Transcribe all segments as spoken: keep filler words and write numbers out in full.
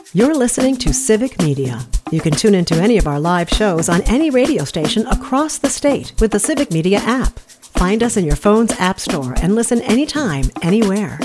You're listening to Civic Media. You can tune into any of our live shows on any radio station across the state with the Civic Media app. Find us in your phone's app store and listen anytime, anywhere.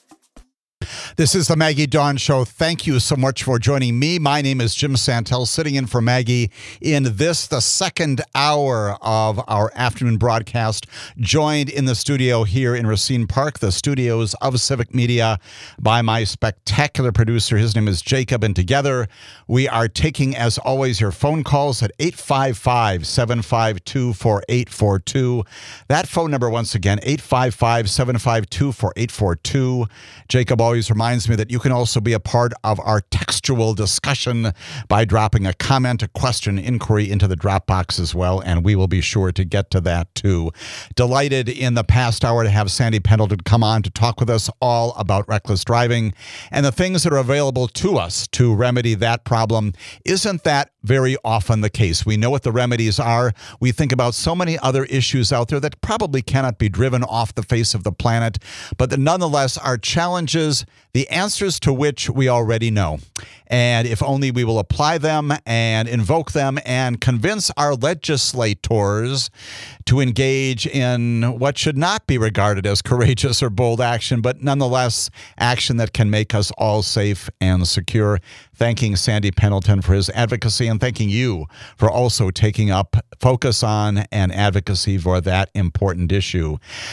This is the Maggie Dawn Show. Thank you so much for joining me. My name is Jim Santel, sitting in for Maggie in this, the second hour of our afternoon broadcast, joined in the studio here in Racine Park, the studios of Civic Media, by my spectacular producer. His name is Jacob, and together we are taking, as always, your phone calls at eight five five, seven five two, four eight four two. That phone number, once again, eight five five, seven five two, four eight four two. Jacob always reminds me that you can also be a part of our textual discussion by dropping a comment, a question, inquiry into the Dropbox as well, and we will be sure to get to that too. Delighted in the past hour to have Sandy Pendleton come on to talk with us all about reckless driving and the things that are available to us to remedy that problem. Isn't that very often the case? We know what the remedies are. We think about so many other issues out there that probably cannot be driven off the face of the planet, but that nonetheless are challenges, the answers to which we already know. And if only we will apply them and invoke them and convince our legislators to engage in what should not be regarded as courageous or bold action, but nonetheless action that can make us all safe and secure. Thanking Sandy Pendleton for his advocacy and thanking you for also taking up focus on and advocacy for that important issue.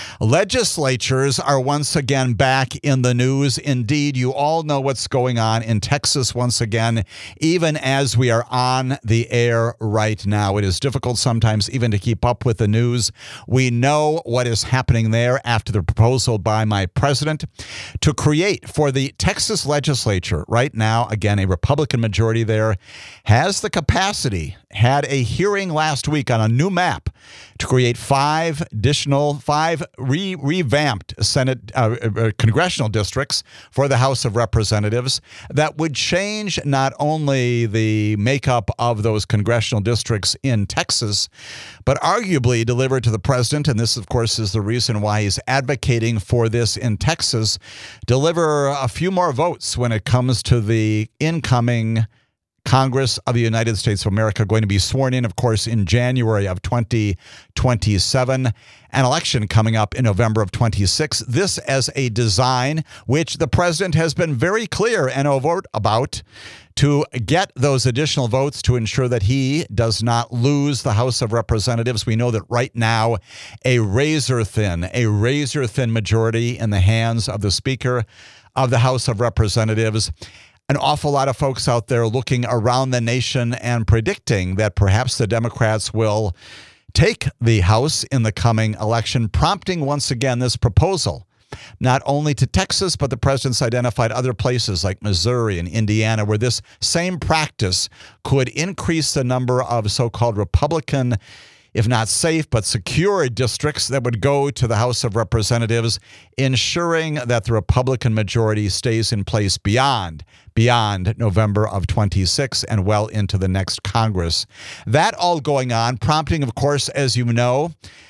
Legislatures are once again back in the news. Indeed, you all know what's going on in Texas once again, even as we are on the air right now. It is difficult sometimes even to keep up with the news. We know what is happening there after the proposal by my president to create for the Texas legislature right now, again, a Republican majority there, has the capacity, had a hearing last week on a new map to create five additional, five re- revamped Senate, uh, uh, congressional districts for the House of Representatives that would change not only the makeup of those congressional districts in Texas, but arguably deliver to the president, and this, of course, is the reason why he's advocating for this in Texas, deliver a few more votes when it comes to the incoming Congress of the United States of America, going to be sworn in, of course, in January of twenty twenty-seven, an election coming up in November of twenty-six. This as a design which the president has been very clear and overt about to get those additional votes to ensure that he does not lose the House of Representatives. We know that right now, a razor-thin, a razor-thin majority in the hands of the Speaker of the House of Representatives. An awful lot of folks out there looking around the nation and predicting that perhaps the Democrats will take the House in the coming election, prompting once again this proposal, not only to Texas, but the president's identified other places like Missouri and Indiana, where this same practice could increase the number of so-called Republican, if not safe, but secure districts that would go to the House of Representatives, ensuring that the Republican majority stays in place beyond, beyond November of twenty-six and well into the next Congress. That all going on, prompting, of course, as you know,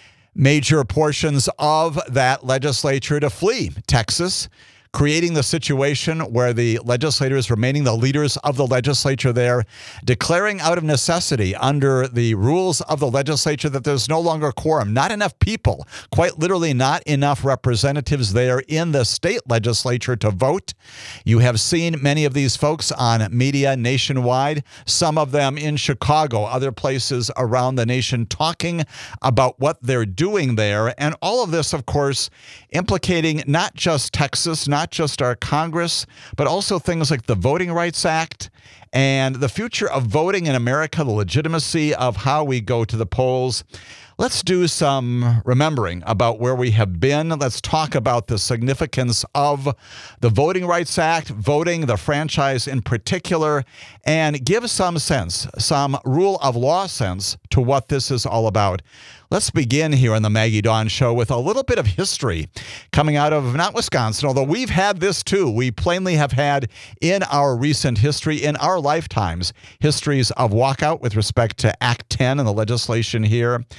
major portions of that legislature to flee Texas, creating the situation where the legislators, remaining the leaders of the legislature there, declaring out of necessity under the rules of the legislature that there's no longer a quorum, not enough people, quite literally not enough representatives there in the state legislature to vote. You have seen many of these folks on media nationwide, some of them in Chicago, other places around the nation, talking about what they're doing there. And all of this, of course, implicating not just Texas, not just our Congress, but also things like the Voting Rights Act and the future of voting in America, the legitimacy of how we go to the polls. Let's do some remembering about where we have been. Let's talk about the significance of the Voting Rights Act, voting, the franchise in particular, and give some sense, some rule of law sense to what this is all about. Let's begin here on the Maggie Dawn Show with a little bit of history coming out of not Wisconsin, although we've had this too. We plainly have had in our recent history, in our lifetimes, histories of walkout with respect to Act ten and the legislation here.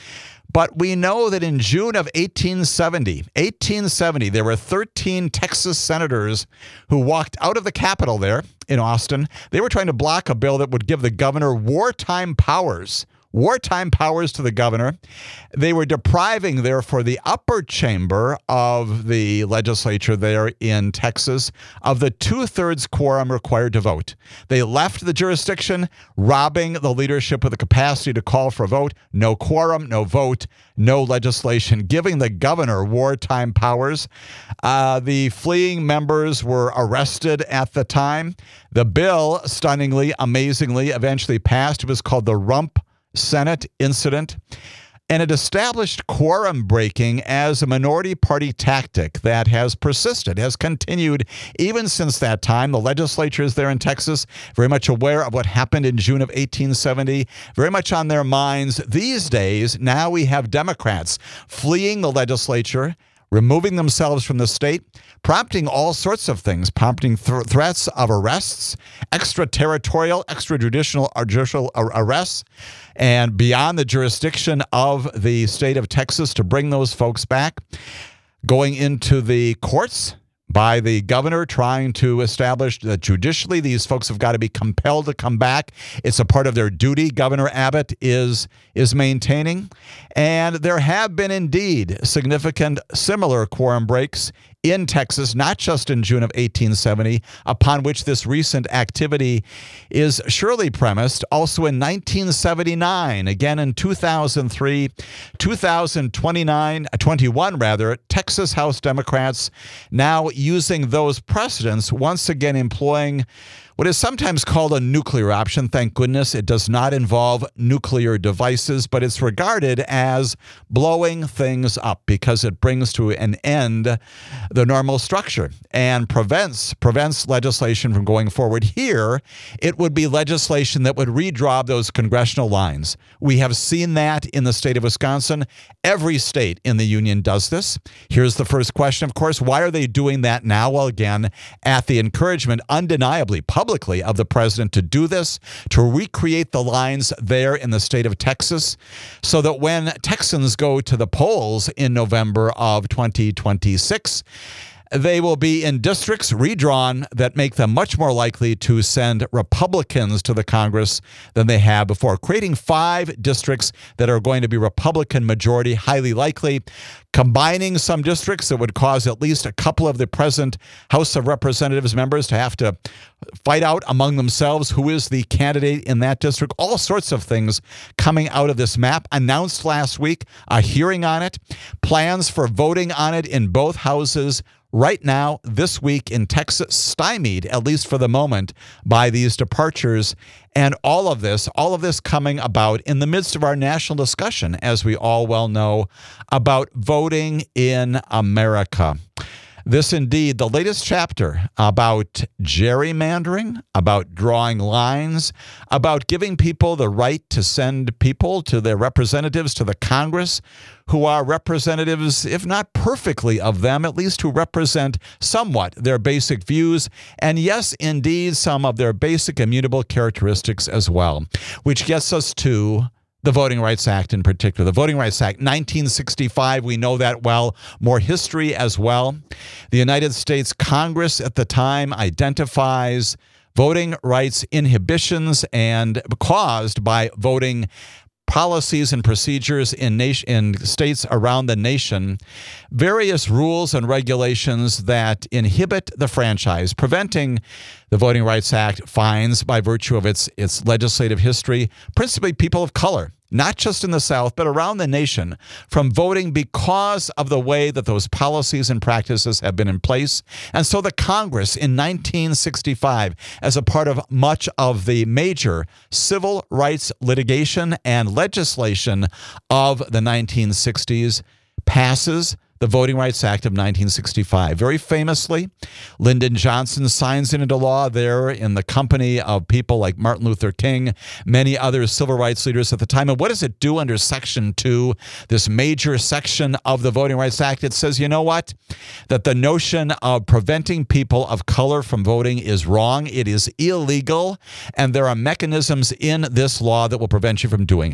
But we know that in June of eighteen seventy, eighteen seventy, there were thirteen Texas senators who walked out of the Capitol there in Austin. They were trying to block a bill that would give the governor wartime powers. Wartime powers to the governor. They were depriving, therefore, the upper chamber of the legislature there in Texas of the two-thirds quorum required to vote. They left the jurisdiction, robbing the leadership of the capacity to call for a vote. No quorum, no vote, no legislation, giving the governor wartime powers. Uh, the fleeing members were arrested at the time. The bill, stunningly, amazingly, eventually passed. It was called the Rump Senate incident, and it established quorum breaking as a minority party tactic that has persisted, has continued even since that time. The legislatures there in Texas, very much aware of what happened in June of eighteen seventy, very much on their minds these days. Now we have Democrats fleeing the legislature, removing themselves from the state, prompting all sorts of things, prompting th- threats of arrests, extraterritorial, extrajudicial or judicial ar- arrests, and beyond the jurisdiction of the state of Texas to bring those folks back, going into the courts by the governor trying to establish that judicially these folks have got to be compelled to come back. It's a part of their duty, Governor Abbott is is maintaining. And there have been indeed significant similar quorum breaks in Texas, not just in June of eighteen seventy, upon which this recent activity is surely premised, also in nineteen seventy-nine, again in two thousand three, two thousand twenty-nine, twenty-one rather, Texas House Democrats now using those precedents, once again employing what is sometimes called a nuclear option. Thank goodness it does not involve nuclear devices, but it's regarded as blowing things up because it brings to an end the normal structure and prevents prevents legislation from going forward. Here, it would be legislation that would redraw those congressional lines. We have seen that in the state of Wisconsin. Every state in the union does this. Here's the first question, of course. Why are they doing that now? Well, again, at the encouragement, undeniably, publicly, of the president to do this, to recreate the lines there in the state of Texas, so that when Texans go to the polls in November of twenty twenty-six, they will be in districts redrawn that make them much more likely to send Republicans to the Congress than they have before, creating five districts that are going to be Republican majority, highly likely, combining some districts that would cause at least a couple of the present House of Representatives members to have to fight out among themselves who is the candidate in that district. All sorts of things coming out of this map. Announced last week, a hearing on it, plans for voting on it in both houses right now, this week in Texas, stymied, at least for the moment, by these departures. And all of this, all of this coming about in the midst of our national discussion, as we all well know, about voting in America. This indeed, the latest chapter about gerrymandering, about drawing lines, about giving people the right to send people to their representatives to the Congress who are representatives, if not perfectly of them, at least who represent somewhat their basic views, and yes, indeed, some of their basic immutable characteristics as well, which gets us to the Voting Rights Act in particular. The Voting Rights Act, nineteen sixty-five, we know that well. More history as well. The United States Congress at the time identifies voting rights inhibitions and caused by voting policies and procedures in nation, in states around the nation, various rules and regulations that inhibit the franchise, preventing the Voting Rights Act finds by virtue of its its legislative history, principally people of color, not just in the South, but around the nation, from voting because of the way that those policies and practices have been in place. And so the Congress in nineteen sixty-five, as a part of much of the major civil rights litigation and legislation of the nineteen sixties, passes the Voting Rights Act of nineteen sixty-five. Very famously, Lyndon Johnson signs it into law there in the company of people like Martin Luther King, many other civil rights leaders at the time. And what does it do under Section two, this major section of the Voting Rights Act? It says, you know what? That the notion of preventing people of color from voting is wrong. It is illegal. And there are mechanisms in this law that will prevent you from doing it.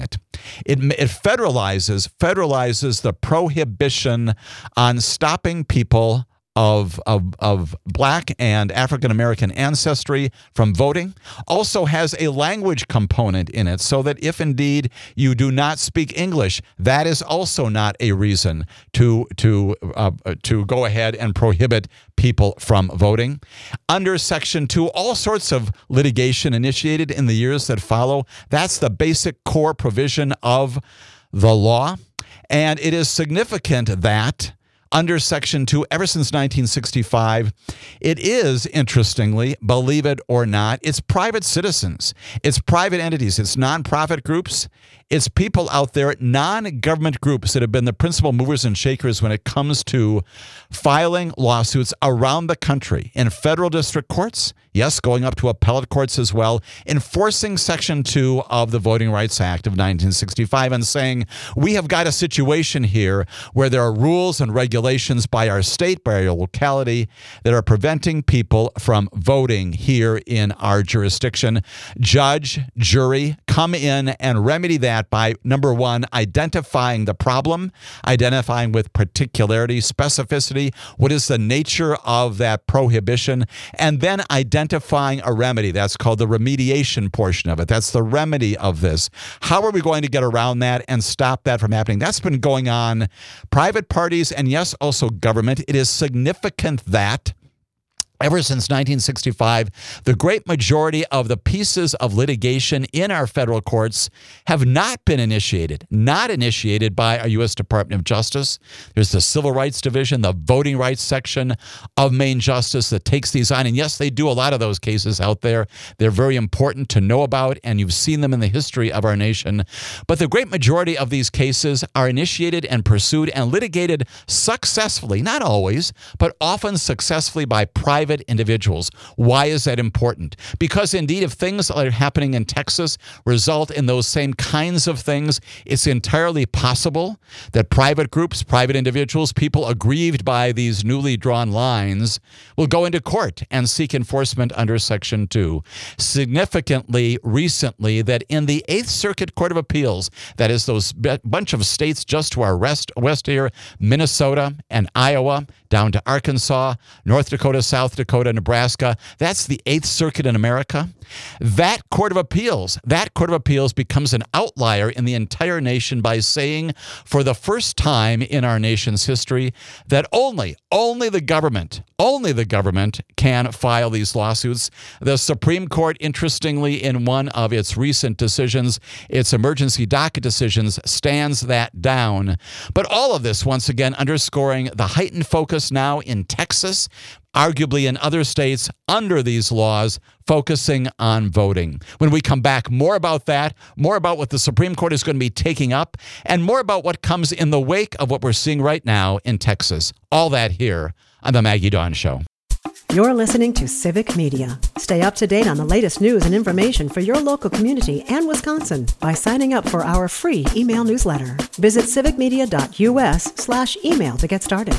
It, it federalizes, federalizes the prohibition on stopping people Of, of of black and African American ancestry from voting. Also has a language component in it, so that if indeed you do not speak English, that is also not a reason to to uh, to go ahead and prohibit people from voting. Under Section two, all sorts of litigation initiated in the years that follow. That's the basic core provision of the law, and it is significant that under Section two, ever since nineteen sixty-five, it is, interestingly, believe it or not, it's private citizens, it's private entities, it's nonprofit groups, it's people out there, non-government groups that have been the principal movers and shakers when it comes to filing lawsuits around the country in federal district courts, yes, going up to appellate courts as well, enforcing Section two of the Voting Rights Act of nineteen sixty-five and saying, we have got a situation here where there are rules and regulations by our state, by our locality, that are preventing people from voting here in our jurisdiction. Judge, jury, come in and remedy that by, number one, identifying the problem, identifying with particularity, specificity, what is the nature of that prohibition, and then identifying a remedy. That's called the remediation portion of it. That's the remedy of this. How are we going to get around that and stop that from happening? That's been going on. Private parties and, yes, also government. It is significant that ever since nineteen sixty-five, the great majority of the pieces of litigation in our federal courts have not been initiated, not initiated by our U S Department of Justice. There's the Civil Rights Division, the Voting Rights Section of Main Justice that takes these on. And yes, they do a lot of those cases out there. They're very important to know about, and you've seen them in the history of our nation. But the great majority of these cases are initiated and pursued and litigated successfully, not always, but often successfully by private individuals. Why is that important? Because indeed, if things that are happening in Texas result in those same kinds of things, it's entirely possible that private groups, private individuals, people aggrieved by these newly drawn lines will go into court and seek enforcement under Section two. Significantly, recently, that in the Eighth Circuit Court of Appeals, that is those bunch of states just to our west, west here, Minnesota and Iowa, down to Arkansas, North Dakota, South Dakota, Nebraska. That's the Eighth Circuit in America. That Court of Appeals, that Court of Appeals becomes an outlier in the entire nation by saying for the first time in our nation's history that only, only the government, only the government can file these lawsuits. The Supreme Court, interestingly, in one of its recent decisions, its emergency docket decisions, stands that down. But all of this, once again, underscoring the heightened focus now in Texas, arguably in other states under these laws, focusing on voting. When we come back, more about that, more about what the Supreme Court is going to be taking up, and more about what comes in the wake of what we're seeing right now in Texas. All that here on The Maggie Dawn Show. You're listening to Civic Media. Stay up to date on the latest news and information for your local community and Wisconsin by signing up for our free email newsletter. Visit civicmedia.us slash email to get started.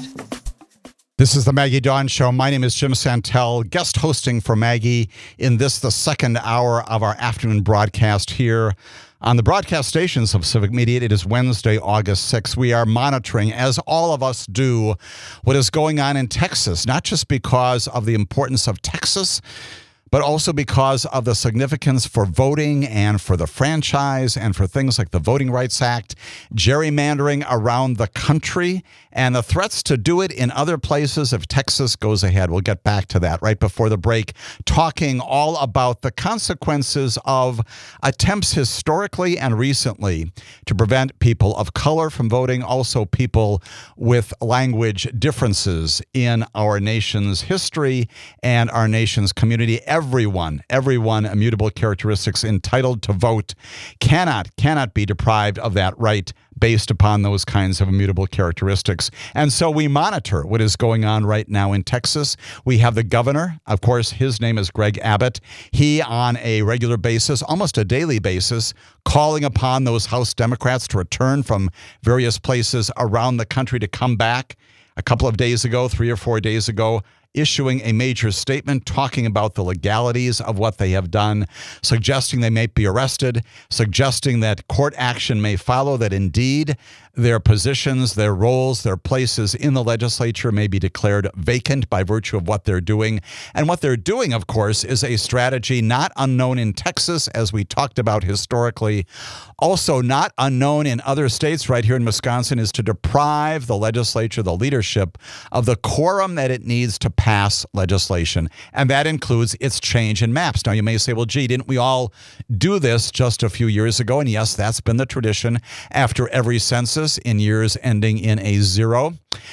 This is the Maggie Dawn Show. My name is Jim Santel, guest hosting for Maggie in this, the second hour of our afternoon broadcast here on the broadcast stations of Civic Media. It is Wednesday, August sixth. We are monitoring, as all of us do, what is going on in Texas, not just because of the importance of Texas, but also because of the significance for voting and for the franchise and for things like the Voting Rights Act, gerrymandering around the country, and the threats to do it in other places if Texas goes ahead. We'll get back to that right before the break, talking all about the consequences of attempts historically and recently to prevent people of color from voting, also people with language differences in our nation's history and our nation's community. Everyone, everyone, immutable characteristics entitled to vote cannot, cannot be deprived of that right based upon those kinds of immutable characteristics. And so we monitor what is going on right now in Texas. We have the governor. Of course, his name is Greg Abbott. He, on a regular basis, almost a daily basis, calling upon those House Democrats to return from various places around the country to come back. A couple of days ago, three or four days ago, issuing a major statement talking about the legalities of what they have done, suggesting they may be arrested, suggesting that court action may follow, that indeed their positions, their roles, their places in the legislature may be declared vacant by virtue of what they're doing. And what they're doing, of course, is a strategy not unknown in Texas, as we talked about historically. Also not unknown in other states, right here in Wisconsin, is to deprive the legislature, the leadership, of the quorum that it needs to pass legislation. And that includes its change in maps. Now, you may say, well, gee, didn't we all do this just a few years ago? And yes, that's been the tradition after every census in years ending in a zero.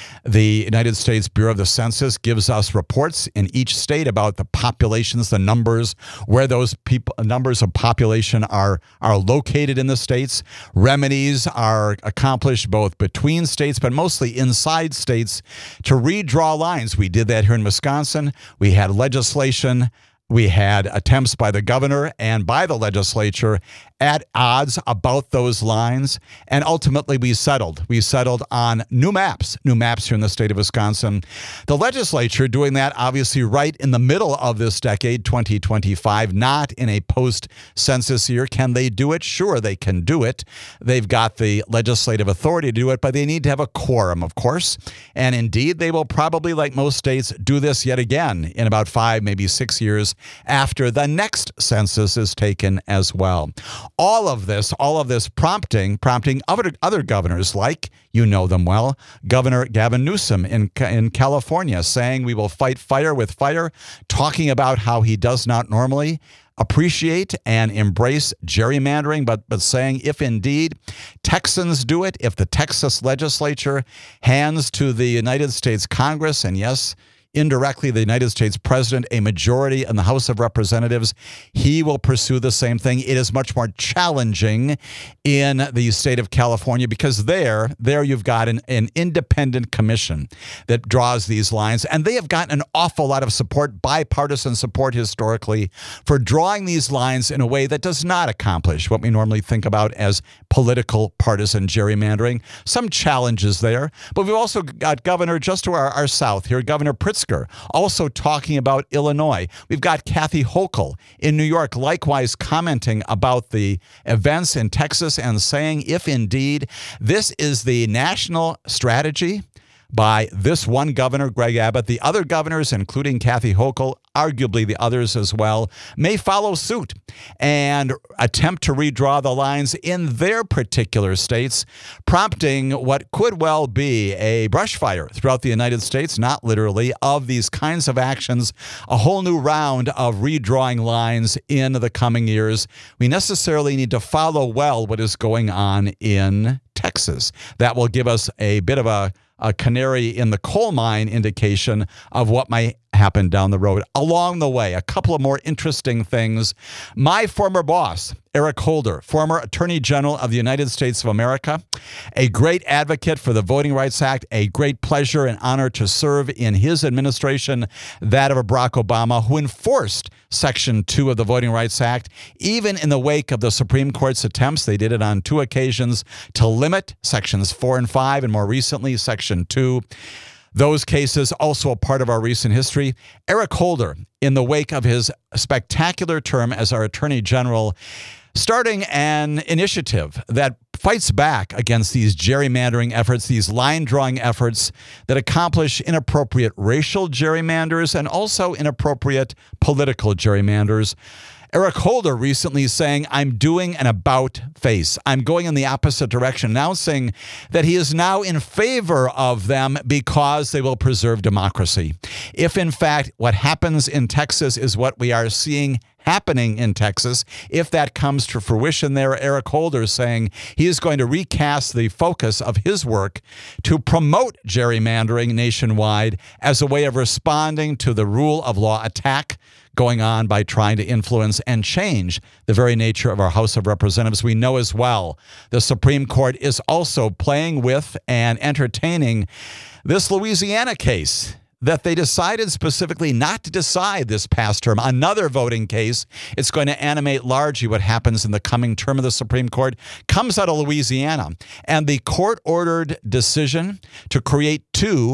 The United States Bureau of the Census gives us reports in each state about the populations, the numbers, where those people, numbers of population are, are located in the states. Remedies are accomplished both between states, but mostly inside states to redraw lines. We did that here in Wisconsin. We had legislation. We had attempts by the governor and by the legislature at odds about those lines. And ultimately, we settled. We settled on new maps, new maps here in the state of Wisconsin. The legislature doing that, obviously, right in the middle of this decade, twenty twenty-five, not in a post-census year. Can they do it? Sure, they can do it. They've got the legislative authority to do it, but they need to have a quorum, of course. And indeed, they will probably, like most states, do this yet again in about five, maybe six years after the next census is taken as well. All of this, all of this prompting, prompting other, other governors, like, you know them well, Governor Gavin Newsom in, in California, saying we will fight fire with fire, talking about how he does not normally appreciate and embrace gerrymandering, but, but saying if indeed Texans do it, if the Texas legislature hands to the United States Congress, and yes, indirectly the United States president, a majority in the House of Representatives, he will pursue the same thing. It is much more challenging in the state of California because there, there you've got an, an independent commission that draws these lines, and they have gotten an awful lot of support, bipartisan support historically, for drawing these lines in a way that does not accomplish what we normally think about as political partisan gerrymandering. Some challenges there, but we've also got Governor just to our, our south here, Governor Pritzker, also talking about Illinois. We've got Kathy Hochul in New York, likewise commenting about the events in Texas and saying, if indeed this is the national strategy by this one governor, Greg Abbott, the other governors, including Kathy Hochul, arguably the others as well, may follow suit and attempt to redraw the lines in their particular states, prompting what could well be a brush fire throughout the United States, not literally, of these kinds of actions, a whole new round of redrawing lines in the coming years. We necessarily need to follow well what is going on in Texas. That will give us a bit of a a canary in the coal mine indication of what might happen down the road. Along the way, a couple of more interesting things. My former boss, Eric Holder, former Attorney General of the United States of America, a great advocate for the Voting Rights Act, a great pleasure and honor to serve in his administration, that of Barack Obama, who enforced Section two of the Voting Rights Act, even in the wake of the Supreme Court's attempts. They did it on two occasions to limit Sections four and five, and more recently, Section two. Those cases also a part of our recent history. Eric Holder, in the wake of his spectacular term as our Attorney General, starting an initiative that fights back against these gerrymandering efforts, these line-drawing efforts that accomplish inappropriate racial gerrymanders and also inappropriate political gerrymanders. Eric Holder recently saying, I'm doing an about face. I'm going in the opposite direction, announcing that he is now in favor of them because they will preserve democracy. If, in fact, what happens in Texas is what we are seeing happening in Texas, if that comes to fruition there, Eric Holder saying he is going to recast the focus of his work to promote gerrymandering nationwide as a way of responding to the rule of law attack going on by trying to influence and change the very nature of our House of Representatives. We know as well the Supreme Court is also playing with and entertaining this Louisiana case that they decided specifically not to decide this past term. Another voting case, it's going to animate largely what happens in the coming term of the Supreme Court, comes out of Louisiana. And the court-ordered decision to create two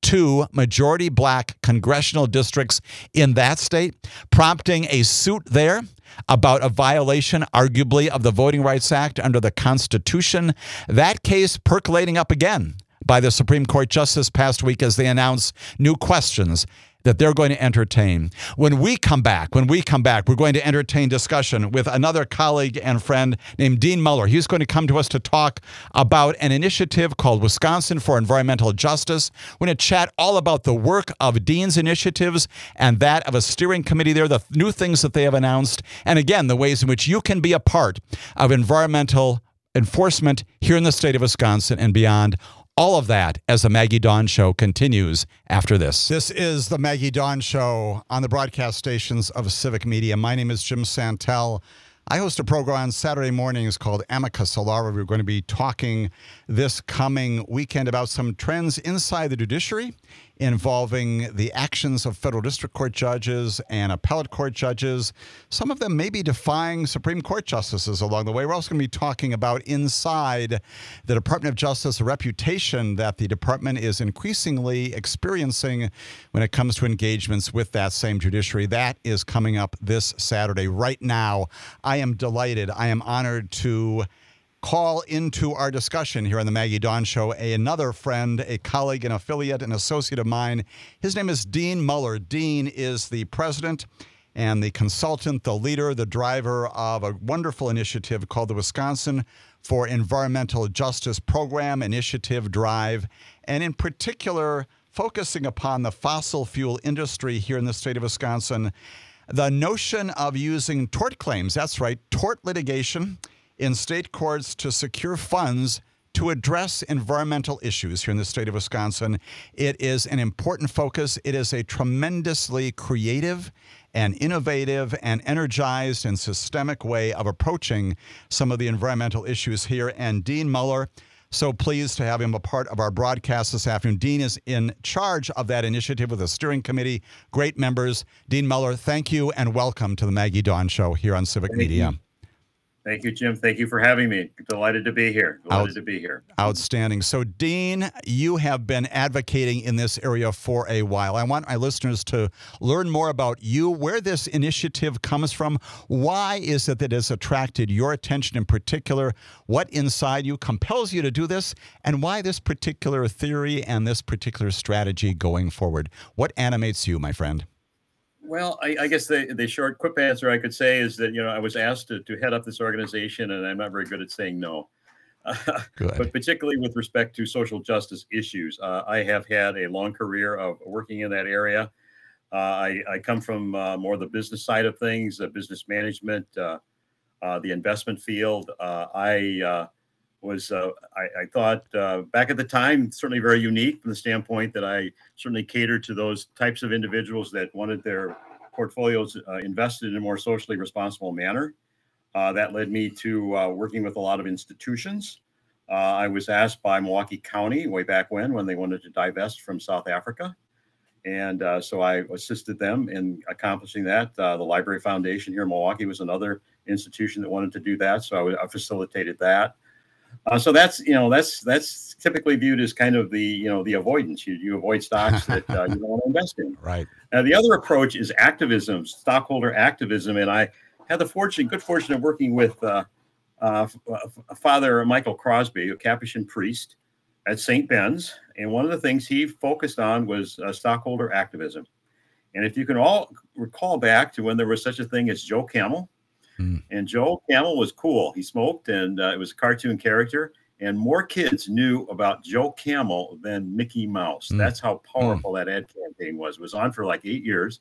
two majority black congressional districts in that state, prompting a suit there about a violation, arguably, of the Voting Rights Act under the Constitution. That case percolating up again by the Supreme Court just this past week as they announce new questions that they're going to entertain. When we come back, when we come back, we're going to entertain discussion with another colleague and friend named Dean Muller. He's going to come to us to talk about an initiative called Wisconsin for Environmental Justice. We're going to chat all about the work of Dean's initiatives and that of a steering committee there, the new things that they have announced, and again, the ways in which you can be a part of environmental enforcement here in the state of Wisconsin and beyond. All of that as the Maggie Dawn Show continues after this. This is the Maggie Dawn Show on the broadcast stations of Civic Media. My name is Jim Santel. I host a program on Saturday mornings called Amicus Alara. We're going to be talking this coming weekend about some trends inside the judiciary involving the actions of federal district court judges and appellate court judges. Some of them may be defying Supreme Court justices along the way. We're also going to be talking about inside the Department of Justice, the reputation that the department is increasingly experiencing when it comes to engagements with that same judiciary. That is coming up this Saturday. Right now, I am delighted. I am honored to call into our discussion here on the Maggie Dawn Show a, another friend, a colleague, an affiliate, an associate of mine. His name is Dean Muller. Dean is the president and the consultant, the leader, the driver of a wonderful initiative called the Wisconsin for Environmental Justice Program, Initiative Drive, and in particular, focusing upon the fossil fuel industry here in the state of Wisconsin. The notion of using tort claims, that's right, tort litigation, in state courts to secure funds to address environmental issues here in the state of Wisconsin. It is an important focus. It is a tremendously creative and innovative and energized and systemic way of approaching some of the environmental issues here. And Dean Muller, so pleased to have him a part of our broadcast this afternoon. Dean is in charge of that initiative with a steering committee, great members. Dean Muller, thank you and welcome to the Maggie Dawn Show here on Civic Thank Media. You. Thank you, Jim. Thank you for having me. Delighted to be here. Delighted Out, to be here. Outstanding. So, Dean, you have been advocating in this area for a while. I want my listeners to learn more about you, where this initiative comes from. Why is it that it has attracted your attention in particular? What inside you compels you to do this? And why this particular theory and this particular strategy going forward? What animates you, my friend? Well, I, I guess the, the short, quick answer I could say is that, you know, I was asked to, to head up this organization, and I'm not very good at saying no. Uh, but particularly with respect to social justice issues, uh, I have had a long career of working in that area. Uh, I, I come from uh, more the business side of things, uh, business management, uh, uh, the investment field. Uh, I uh, was, uh, I, I thought uh, back at the time, certainly very unique from the standpoint that I certainly catered to those types of individuals that wanted their portfolios uh, invested in a more socially responsible manner. Uh, that led me to uh, working with a lot of institutions. Uh, I was asked by Milwaukee County way back when, when they wanted to divest from South Africa. And uh, so I assisted them in accomplishing that. Uh, the Library Foundation here in Milwaukee was another institution that wanted to do that. So I, I facilitated that. Uh, so that's, you know, that's that's typically viewed as kind of the, you know, the avoidance. You, you avoid stocks that uh, you don't want to invest in. Right. Uh, the other approach is activism, stockholder activism. And I had the fortune, good fortune of working with uh, uh, Father Michael Crosby, a Capuchin priest at Saint Ben's. And one of the things he focused on was uh, stockholder activism. And if you can all recall back to when there was such a thing as Joe Camel, Mm. and Joe Camel was cool. He smoked, and uh, it was a cartoon character. And more kids knew about Joe Camel than Mickey Mouse. Mm. That's how powerful mm. that ad campaign was. It was on for like eight years.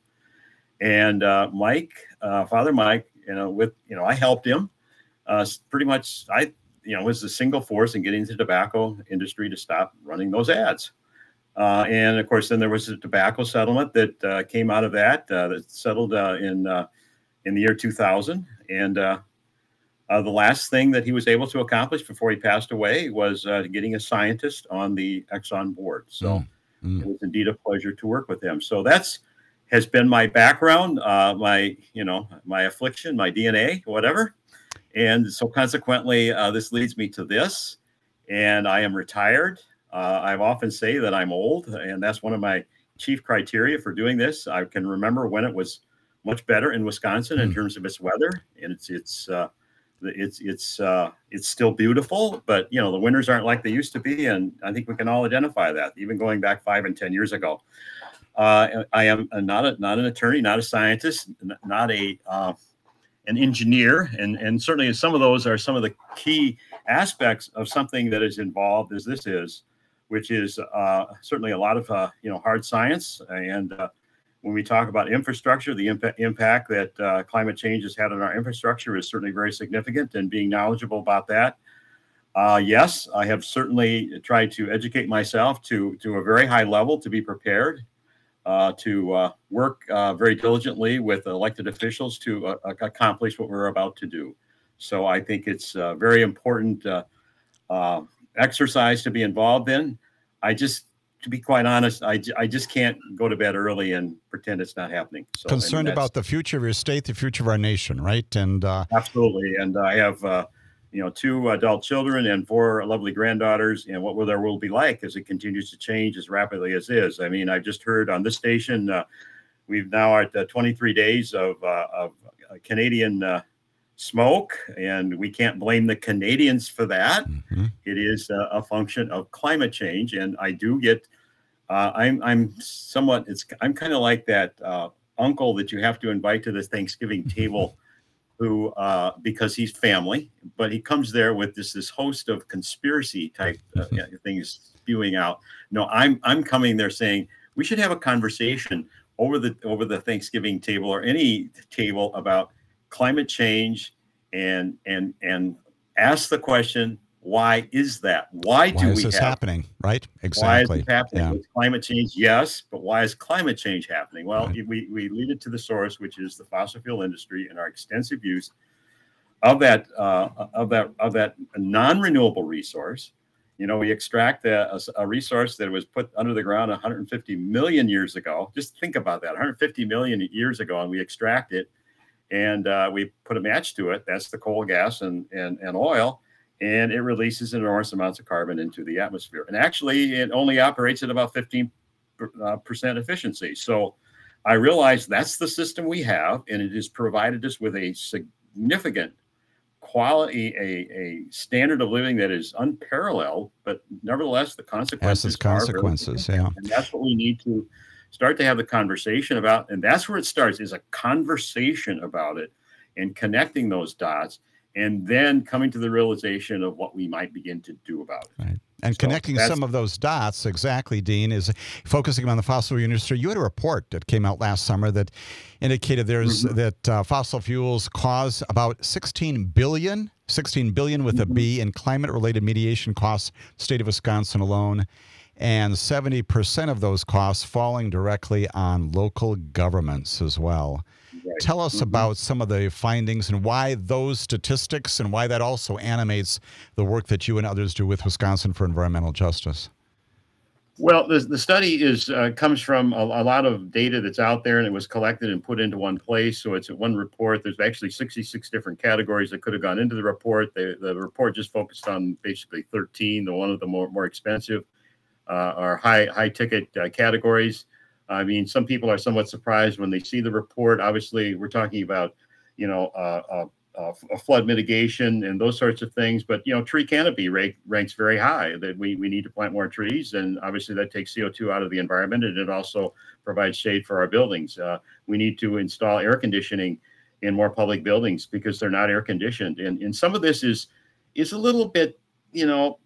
And uh, Mike, uh, Father Mike, you know, with you know, I helped him. Uh, pretty much, I you know was a single force in getting the tobacco industry to stop running those ads. Uh, and of course, then there was a tobacco settlement that uh, came out of that. Uh, that settled uh, in. Uh, in the year two thousand. And uh, uh, the last thing that he was able to accomplish before he passed away was uh, getting a scientist on the Exxon board. So mm, mm. it was indeed a pleasure to work with him. So that's has been my background, uh, my, you know, my affliction, my D N A, whatever. And so consequently, uh, this leads me to this. And I am retired. Uh, I've often say that I'm old, and that's one of my chief criteria for doing this. I can remember when it was much better in Wisconsin in Mm. terms of its weather, and it's it's uh, it's it's uh, it's still beautiful, but you know the winters aren't like they used to be, and I think we can all identify that, even going back five and ten years ago. Uh, I am not a not an attorney, not a scientist, not a uh, an engineer, and and certainly some of those are some of the key aspects of something that is involved as this is, which is uh, certainly a lot of uh, you know hard science. And uh, when we talk about infrastructure, the impact impact that uh, climate change has had on our infrastructure is certainly very significant. And being knowledgeable about that, uh, yes, I have certainly tried to educate myself to to a very high level to be prepared. Uh, to uh, work uh, very diligently with elected officials to uh, accomplish what we're about to do. So I think it's a very important uh, uh, exercise to be involved in. I just, to be quite honest, I, I just can't go to bed early and pretend it's not happening. So, Concerned about the future of your state, the future of our nation, right? And uh, absolutely. And I have uh, you know, two adult children and four lovely granddaughters, and what will their world be like as it continues to change as rapidly as is. I mean, I've just heard on this station, uh, we've now at uh, twenty-three days of, uh, of Canadian uh, smoke, and we can't blame the Canadians for that. mm-hmm. It is uh, a function of climate change, and I do get, uh, I'm I'm somewhat, it's I'm kind of like that uh, uncle that you have to invite to this Thanksgiving table. Who, uh, because he's family, but he comes there with this this host of conspiracy type uh, things spewing out. No, I'm I'm coming there saying we should have a conversation over the over the Thanksgiving table or any table about climate change, and and and ask the question, why is that? Why do why is we this have, happening? Right? Exactly. Why is it happening? Yeah. With climate change, yes, but why is climate change happening? Well, Right. we, we lead it to the source, which is the fossil fuel industry and our extensive use of that uh, of that of that non-renewable resource. You know, we extract a, a, a resource that was put under the ground one hundred fifty million years ago. Just think about that, one hundred fifty million years ago, and we extract it, and uh, we put a match to it. That's the coal, gas, and and and oil. And it releases enormous amounts of carbon into the atmosphere. And actually, it only operates at about fifteen percent efficiency. So I realize that's the system we have, and it has provided us with a significant quality, a, a standard of living that is unparalleled, but nevertheless, the consequences Has its are very consequences, significant. yeah. And that's what we need to start to have the conversation about. And that's where it starts, is a conversation about it and connecting those dots, and then coming to the realization of what we might begin to do about it. Right. And So connecting that's- some of those dots, exactly, Dean, is focusing on the fossil fuel industry. You had a report that came out last summer that indicated there's Mhm. that uh, fossil fuels cause about sixteen billion, sixteen billion with a B in climate-related mediation costs, state of Wisconsin alone, and seventy percent of those costs falling directly on local governments as well. Right. Tell us Mhm. about some of the findings and why those statistics and why that also animates the work that you and others do with Wisconsin for Environmental Justice. Well, the, the study is uh, comes from a, a lot of data that's out there, and it was collected and put into one place. So it's one report. There's actually sixty-six different categories that could have gone into the report. The, the report just focused on basically thirteen. The one of the more, more expensive uh, are high high ticket uh, categories. I mean, some people are somewhat surprised when they see the report. Obviously, we're talking about, you know, uh, uh, uh, flood mitigation and those sorts of things. But, you know, tree canopy rank, ranks very high, that we, we need to plant more trees. And obviously that takes C O two out of the environment, and it also provides shade for our buildings. Uh, we need to install air conditioning in more public buildings because they're not air conditioned. And, and some of this is, is a little bit, you know,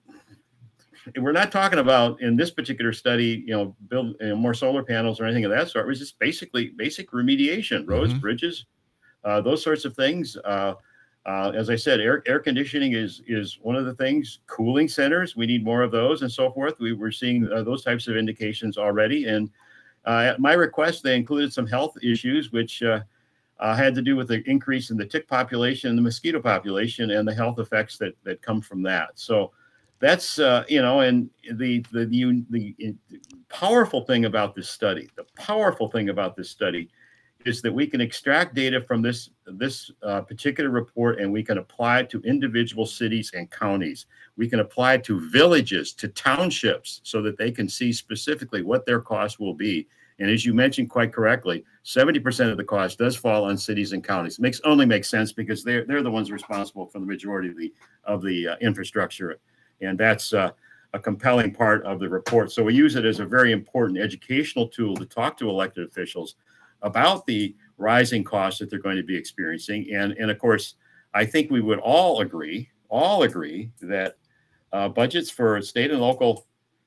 we're not talking about in this particular study, you know, build you know, more solar panels or anything of that sort. It was just basically basic remediation, roads, Mhm. bridges, uh, those sorts of things. Uh, uh, as I said, air air conditioning is is one of the things. Cooling centers, we need more of those, and so forth. We were seeing uh, those types of indications already. And uh, at my request, they included some health issues, which uh, uh, had to do with the increase in the tick population, the mosquito population, and the health effects that that come from that. So. That's uh, you know, and the the the, the the powerful thing about this study, the powerful thing about this study, is that we can extract data from this this uh, particular report, and we can apply it to individual cities and counties. We can apply it to villages, to townships, so that they can see specifically what their cost will be. And as you mentioned quite correctly, seventy percent of the cost does fall on cities and counties. It makes only makes sense because they're they're the ones responsible for the majority of the of the uh, infrastructure, and that's uh, a compelling part of the report. So we use it as a very important educational tool to talk to elected officials about the rising costs that they're going to be experiencing. And, and of course, I think we would all agree, all agree that uh, budgets for state and local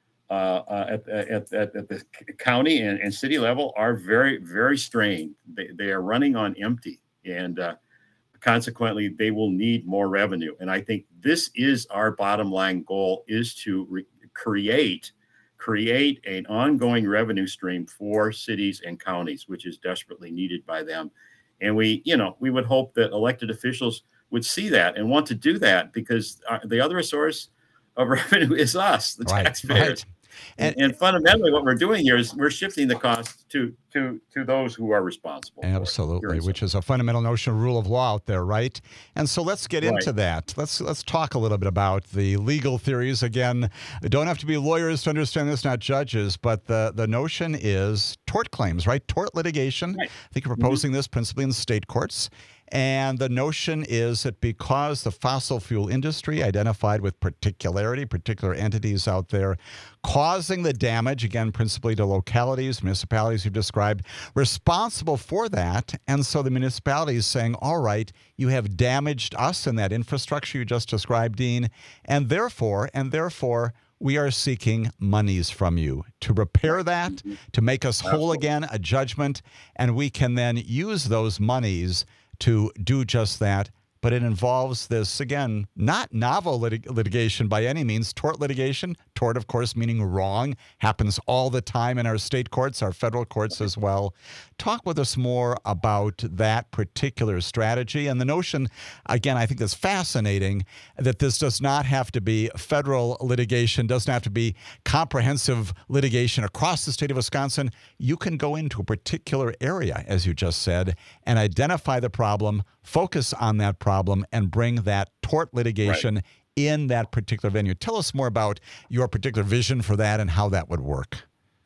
uh, uh, at, at, at, at the county and, and city level are very, very strained. They, they are running on empty, and uh, consequently, they will need more revenue. And I think this is our bottom line goal, is to re- create create an ongoing revenue stream for cities and counties, which is desperately needed by them. And we, you know, we would hope that elected officials would see that and want to do that, because uh, the other source of revenue is us, the right, taxpayers. Right. And, and fundamentally, what we're doing here is we're shifting the cost to to to those who are responsible. Absolutely, which is a fundamental notion of rule of law out there, right? And so let's get right. into that. Let's let's talk a little bit about the legal theories. Again, don't have to be lawyers to understand this, not judges, but the, the notion is tort claims, right? Tort litigation. Right. I think you're proposing mm-hmm. this principally in the state courts. And the notion is that because the fossil fuel industry identified with particularity, particular entities out there causing the damage, again, principally to localities, municipalities you've described, responsible for that. And so the municipality is saying, all right, you have damaged us in that infrastructure you just described, Dean, and therefore, and therefore, we are seeking monies from you to repair that, to make us whole again, a judgment, and we can then use those monies to do just that. But it involves this, again, not novel lit- litigation by any means, tort litigation. Tort, of course, meaning wrong, happens all the time in our state courts, our federal courts as well. Talk with us more about that particular strategy and the notion, again, I think that's fascinating, that this does not have to be federal litigation, doesn't have to be comprehensive litigation across the state of Wisconsin. You can go into a particular area, as you just said, and identify the problem, focus on that problem, and bring that tort litigation right. in that particular venue. Tell us more about your particular vision for that and how that would work.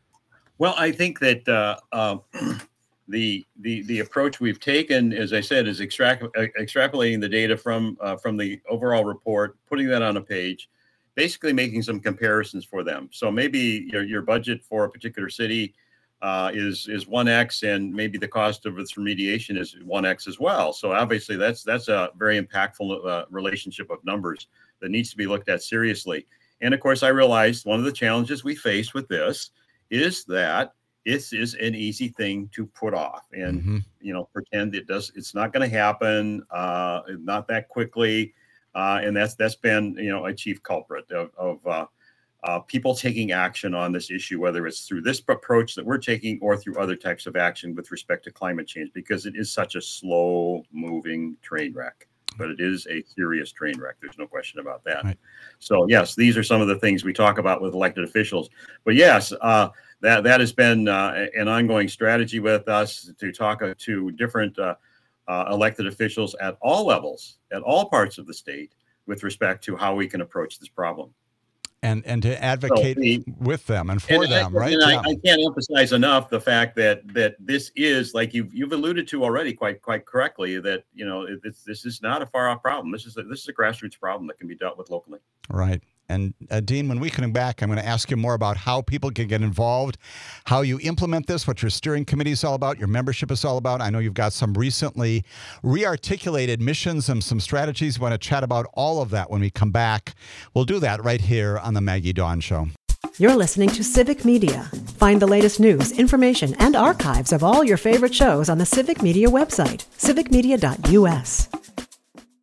Well, I think that uh, uh, the the the approach we've taken, as I said, is extract, uh, extrapolating the data from uh, from the overall report, putting that on a page, basically making some comparisons for them. So maybe your your budget for a particular city Uh, is is one X, and maybe the cost of its remediation is one X as well. So obviously that's that's a very impactful uh, relationship of numbers that needs to be looked at seriously. And of course, I realized one of the challenges we face with this is that this is an easy thing to put off and mm-hmm. you know pretend it does. It's not going to happen, uh, not that quickly, uh, and that's that's been you know a chief culprit of. of uh, Uh, people taking action on this issue, whether it's through this approach that we're taking or through other types of action with respect to climate change, because it is such a slow moving train wreck, but it is a serious train wreck. There's no question about that. Right. So yes, these are some of the things we talk about with elected officials, but yes, uh, that, that has been uh, an ongoing strategy with us to talk uh, to different uh, uh, elected officials at all levels, at all parts of the state, with respect to how we can approach this problem. And and to advocate so the, with them and for and them, I, right? And yeah. I, I can't emphasize enough the fact that that this is, like you've you've alluded to already quite quite correctly, that you know it's, this is not a far off problem. This is a, this is a grassroots problem that can be dealt with locally. Right. And uh, Dean, when we come back, I'm going to ask you more about how people can get involved, how you implement this, what your steering committee is all about, your membership is all about. I know you've got some recently re-articulated missions and some strategies. We want to chat about all of that when we come back. We'll do that right here on the Maggie Dawn Show. You're listening to Civic Media. Find the latest news, information, and archives of all your favorite shows on the Civic Media website, civic media dot U S.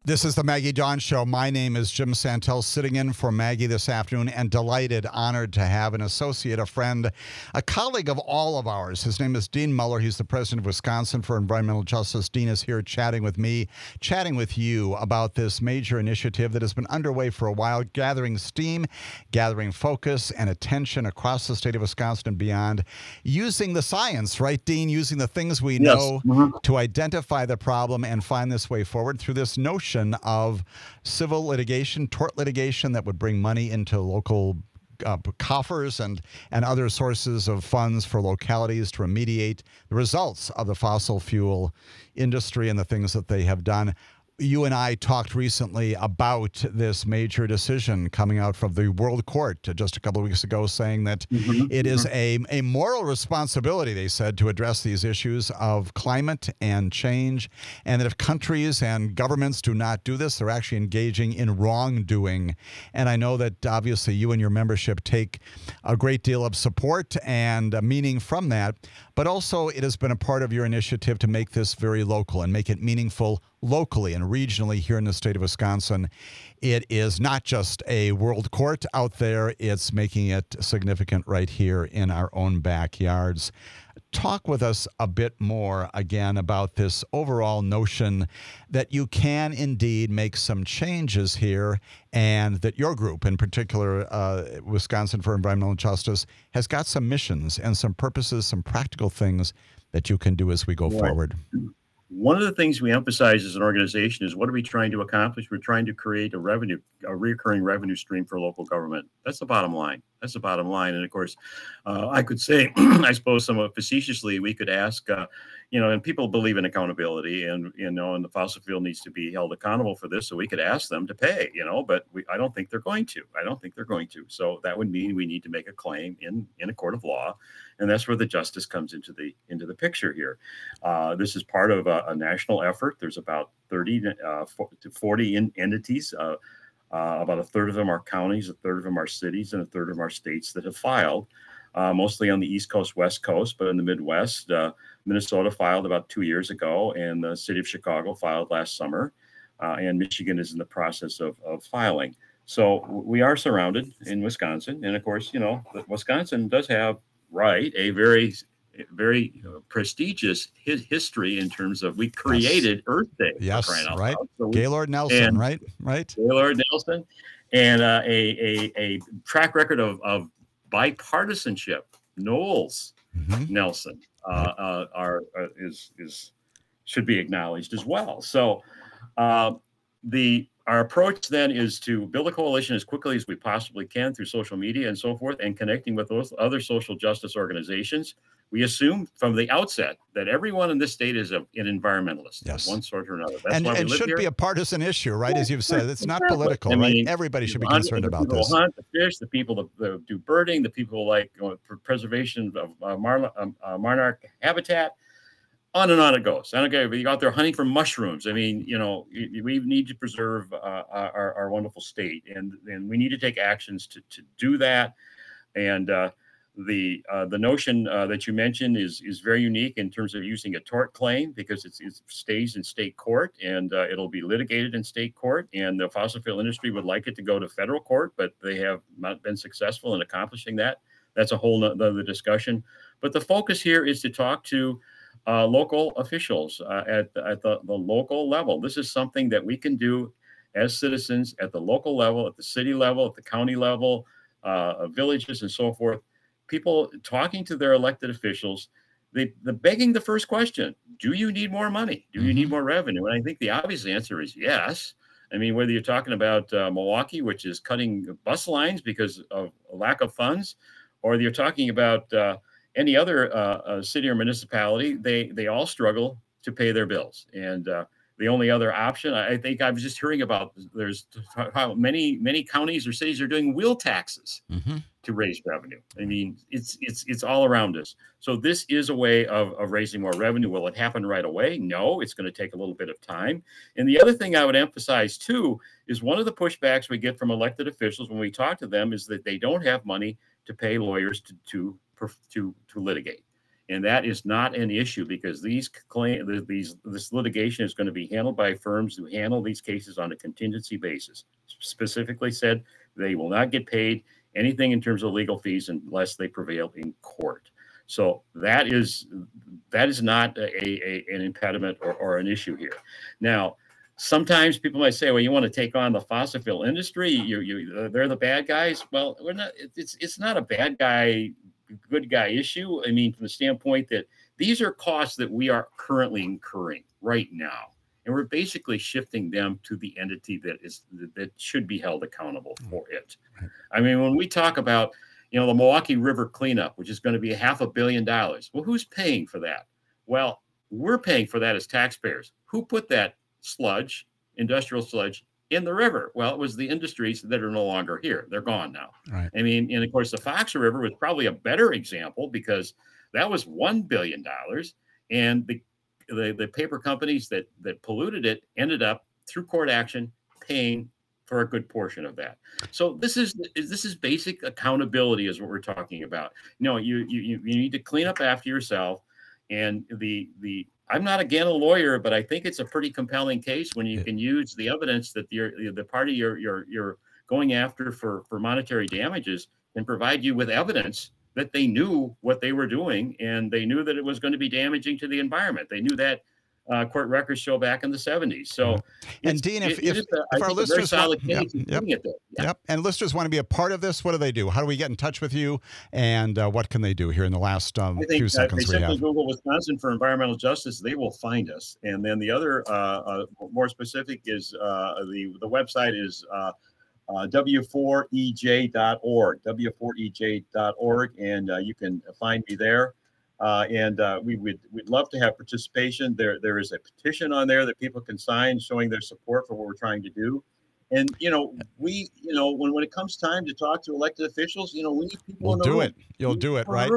This is the Maggie Dawn Show. My name is Jim Santel, sitting in for Maggie this afternoon, and delighted, honored to have an associate, a friend, a colleague of all of ours. His name is Dean Muller. He's the president of Wisconsin for Environmental Justice. Dean is here chatting with me, chatting with you about this major initiative that has been underway for a while, gathering steam, gathering focus and attention across the state of Wisconsin and beyond, using the science, right, Dean? Using the things we Yes. know Mhm. to identify the problem and find this way forward through this notion of civil litigation, tort litigation that would bring money into local uh, coffers and, and other sources of funds for localities to remediate the results of the fossil fuel industry and the things that they have done. You and I talked recently about this major decision coming out from the World Court just a couple of weeks ago, saying that Mhm. it is a, a moral responsibility, they said, to address these issues of climate and change, and that if countries and governments do not do this, they're actually engaging in wrongdoing. And I know that obviously you and your membership take a great deal of support and uh, meaning from that, but also it has been a part of your initiative to make this very local and make it meaningful locally and regionally here in the state of Wisconsin. It is not just a world court out there, it's making it significant right here in our own backyards. Talk with us a bit more again about this overall notion that you can indeed make some changes here, and that your group, in particular, uh, Wisconsin for Environmental Justice, has got some missions and some purposes, some practical things that you can do as we go Right. forward. One of the things we emphasize as an organization is what are we trying to accomplish? We're trying to create a revenue, a recurring revenue stream for local government. That's the bottom line. That's the bottom line. And of course, uh, I could say, I suppose somewhat facetiously, we could ask, uh, you know, and people believe in accountability, and, you know, and the fossil fuel needs to be held accountable for this. So we could ask them to pay, you know, but we, I don't think they're going to. I don't think they're going to. So that would mean we need to make a claim in, in a court of law. And that's where the justice comes into the into the picture here. Uh, this is part of a, a national effort. There's about thirty uh, to forty in, entities. Uh, uh, about a third of them are counties, a third of them are cities, and a third of them are states that have filed, uh, mostly on the East Coast, West Coast, but in the Midwest. Uh, Minnesota filed about two years ago, and the city of Chicago filed last summer, uh, and Michigan is in the process of, of filing. So we are surrounded in Wisconsin. And of course, you know, Wisconsin does have, right, a very, very uh, prestigious hi- history in terms of we created Yes. Earth Day. for Yes, crying out right. loud. So we- Gaylord Nelson, and- right? Right. Gaylord Nelson, and uh, a, a a track record of, of bipartisanship. Knowles Mhm. Nelson uh, uh, are uh, is is should be acknowledged as well. So uh, the our approach then is to build a coalition as quickly as we possibly can through social media and so forth, and connecting with those other social justice organizations. We assume from the outset that everyone in this state is a, an environmentalist Yes. of one sort or another. That's And why we it live should here. be a partisan issue, right? As you've said, it's not Exactly. political, I right? mean, Everybody should be the hunt- concerned the about people this. who hunt, the fish, the people that, that do birding, the people who like you know, for preservation of uh, mar- um, uh, monarch habitat. On and on it goes. I don't care if you're out there hunting for mushrooms. I mean, you know, y- we need to preserve uh, our, our wonderful state, and and we need to take actions to to do that. And uh, the uh, the notion uh, that you mentioned is is very unique in terms of using a tort claim, because it's, it stays in state court, and uh, it'll be litigated in state court. And the fossil fuel industry would like it to go to federal court, but they have not been successful in accomplishing that. That's a whole other discussion. But the focus here is to talk to uh, local officials uh, at, at the, the local level. This is something that we can do as citizens at the local level, at the city level, at the county level, uh, villages, and so forth. People talking to their elected officials, they, the begging the first question: do you need more money? Do you need more revenue? And I think the obvious answer is yes. I mean, whether you're talking about uh, Milwaukee, which is cutting bus lines because of a lack of funds, or you're talking about uh, any other uh, uh, city or municipality, they they all struggle to pay their bills. And uh, the only other option, I think I was just hearing about, there's how many many counties or cities are doing wheel taxes Mm-hmm. to raise revenue. I mean, it's it's it's all around us. So this is a way of, of raising more revenue. Will it happen right away? No, it's going to take a little bit of time. And the other thing I would emphasize too is one of the pushbacks we get from elected officials when we talk to them is that they don't have money to pay lawyers to to to, to litigate. And that is not an issue because these claim these this litigation is going to be handled by firms who handle these cases on a contingency basis. Specifically said, they will not get paid anything in terms of legal fees unless they prevail in court. So that is that is not a, a an impediment or, or an issue here. Now, sometimes people might say, "Well, you want to take on the fossil fuel industry? You you they're the bad guys." Well, we're not. It's it's not a bad guy. Good guy issue. I mean, from the standpoint that these are costs that we are currently incurring right now, and we're basically shifting them to the entity that is that should be held accountable for it. I mean, when we talk about, you know, the Milwaukee River cleanup, which is going to be a half a billion dollars, well, who's paying for that? Well, we're paying for that as taxpayers. Who put that sludge, industrial sludge, in the river? Well, it was the industries that are no longer here. They're gone now. Right. I mean, and of course, the Fox River was probably a better example because that was one billion dollars. And the, the, the paper companies that, that polluted it ended up, through court action, paying for a good portion of that. So this is this is basic accountability is what we're talking about. You know, you you, you need to clean up after yourself. And the the I'm not, again, a lawyer, but I think it's a pretty compelling case when you can use the evidence that the the party you're you're you're going after for, for monetary damages and provide you with evidence that they knew what they were doing and they knew that it was going to be damaging to the environment. They knew that. Uh, court records show back in the seventies. So, and Dean, if, it, if, a, if our listeners want, yep, yep, yep. yep, and listeners want to be a part of this, what do they do? How do we get in touch with you? And uh, what can they do here in the last um, I think, few uh, seconds they we simply have? Google Wisconsin for environmental justice. They will find us. And then the other, uh, uh, more specific, is uh, the the website is uh, uh, W four E J dot org. W four E J dot org, and uh, you can find me there. Uh, and uh, we would we'd love to have participation. There there is a petition on there that people can sign showing their support for what we're trying to do. And you know, we you know when, when it comes time to talk to elected officials, you know, we need people. We'll in the do room. it. You'll do it, right?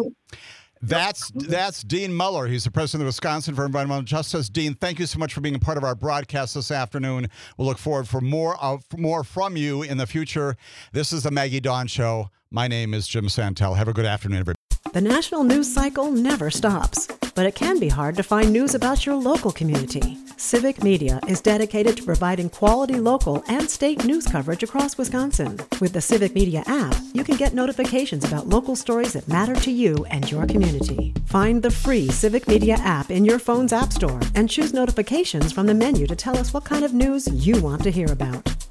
That's yep. that's Dean Muller. He's the president of Wisconsin for Environmental Justice. Dean, thank you so much for being a part of our broadcast this afternoon. We'll look forward for more uh, for more from you in the future. This is the Maggie Dawn Show. My name is Jim Santel. Have a good afternoon, everybody. The national news cycle never stops, but it can be hard to find news about your local community. Civic Media is dedicated to providing quality local and state news coverage across Wisconsin. With the Civic Media app, you can get notifications about local stories that matter to you and your community. Find the free Civic Media app in your phone's app store and choose notifications from the menu to tell us what kind of news you want to hear about.